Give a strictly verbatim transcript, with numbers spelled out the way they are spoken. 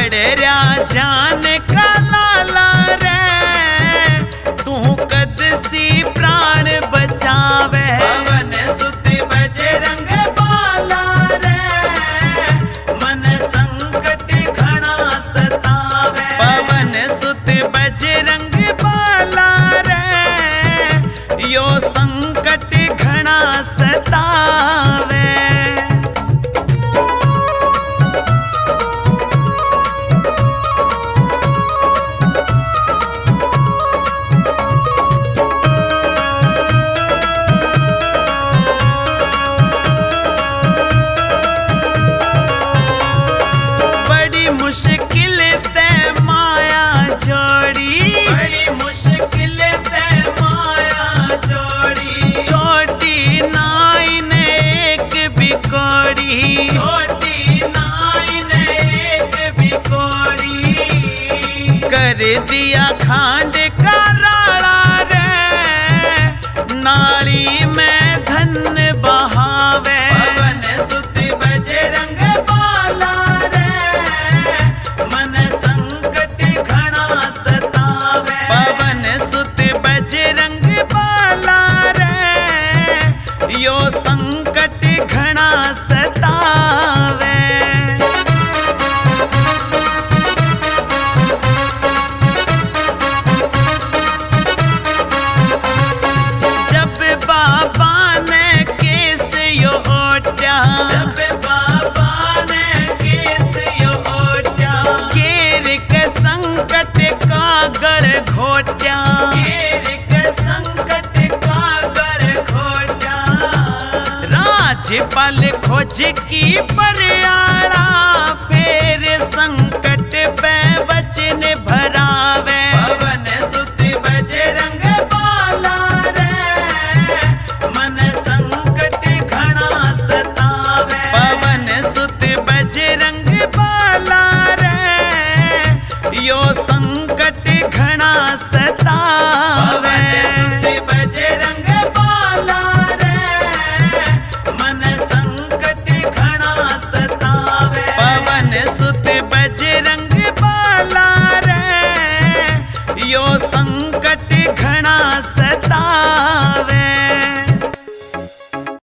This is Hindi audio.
बड़ेरा जान का लाला रे, तू कद सी प्राण बचावे। पवन सुत बजरंग बाला रे, मन संकट घना सतावे। पवन सुत बजरंग बाला रे, यो संकट घना सतावे। मुश्किल ते माया जोड़ी, बड़ी मुश्किल ते माया जोड़ी। छोटी नाई ने एक बिकोड़ी, छोटी नाई ने एक बिकोड़ी। कर दिया खांड का राड़ा रे, नाली में धन बहावे। पवन सुत बजरंग बाला रे, मन संकट घना सतावे। पवन सुत बजरंग बाला रे, यो संकट घना सतावे। जब बाबा ने केस यो ओट्या, जब बाबा ने केस यो ओट्या। केर के संकट का गढ़ घोट्या, केर के संकट का गढ़ घोट्या। राजपाल खोज की परियाड़ा,